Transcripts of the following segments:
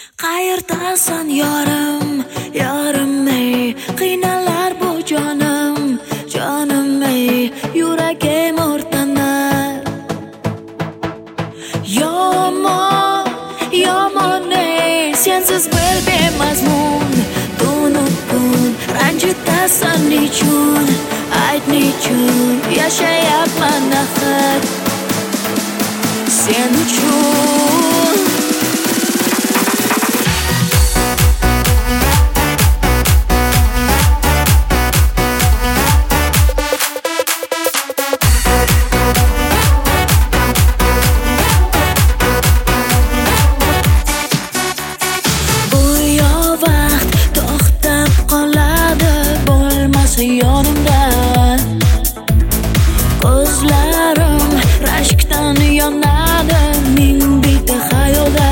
Qayerdasan yorim, yorim ey, qiynalar bu jonim, jonim ey, yuragim o'rtanar. Yomon, yomon ey, sensiz bir bemazmun, tunu kun, ranjitasan nechun, ayt nechun, yashayapman axir sen uchun. Yonimda ko'zlarim rashkdan yonadi, ming bitta xayolda.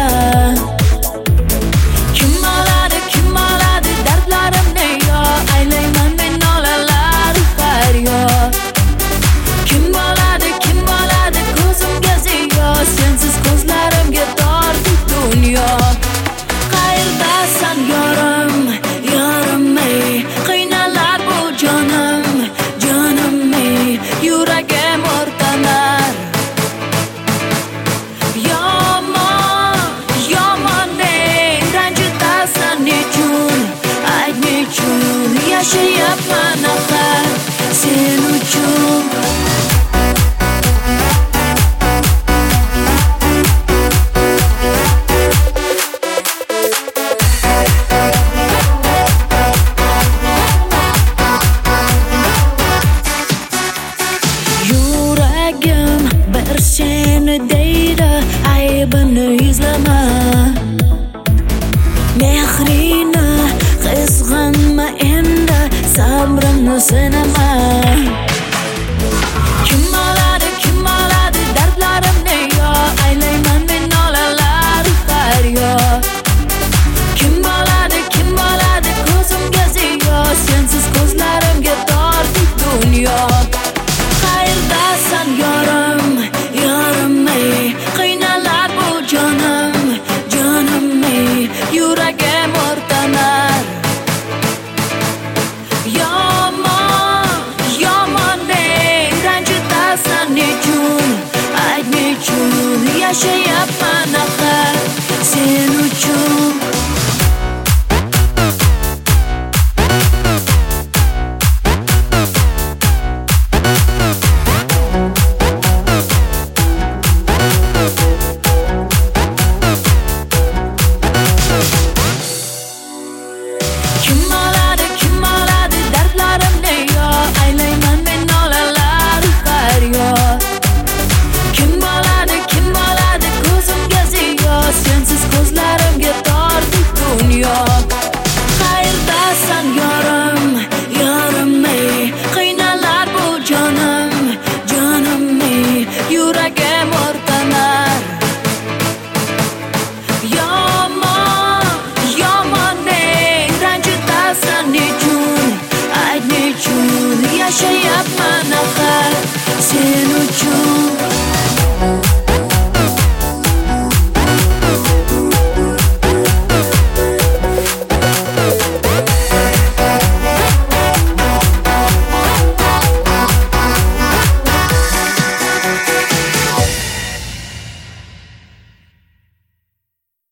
Kim oladi dardlarimni, yo aylayman men nolalar faryod. Kim oladi ko'zimga ziyo, sensiz ko'zlarimga tortib dunyo. Qayerdasan yorim, yorim ey, qiynalar bu jonim, jonim ey, yuragim o'rtanar. Yomon, yomon ey, ranjitasan nechun, ayt nechun, yashayapman axir sen uchun. Bir seni deydi, aybini izlama, mehrini qizg'anma endi, sabrimni sinama.